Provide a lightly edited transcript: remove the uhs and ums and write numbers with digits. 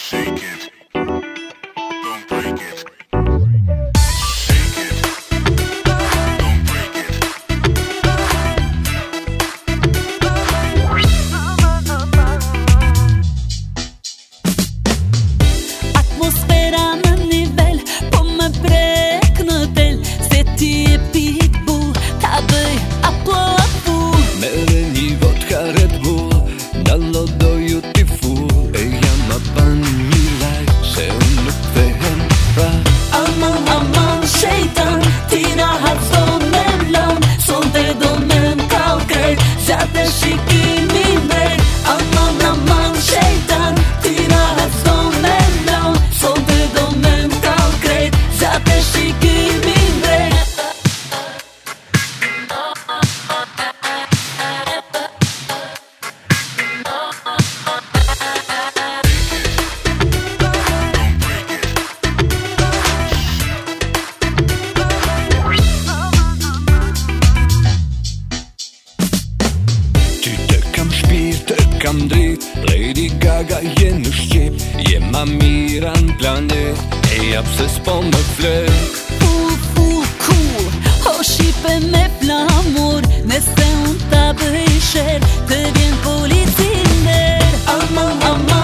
Shake it, don't break it. Shake it, don't break it. Atmosfera në nivel, po më prek në tel. Se ti e pitbull, ta bëj apo apu. Mere një vodka Red Bull, dallo doju ti full. E jam ma ban një lajk, se unë nuk vehem pra. Aman, aman, shejtan, ti na hapson me mlon. Sonte do me m'kall krejt, gjatë e shikimin drejt. Aman, aman, shejtan, ti na hapson me mlon. Sonte do me m'kall krejt, gjatë e shikimin drejt. Ty të kam shpirt, të kam drit, Lady Gaga je në Shqip. Je ma mira në planet, e jap se s'po më flet. Cool, ho shipe me flamur. Nëse unë ta bëj sher, të vjen policin der. Aman, aman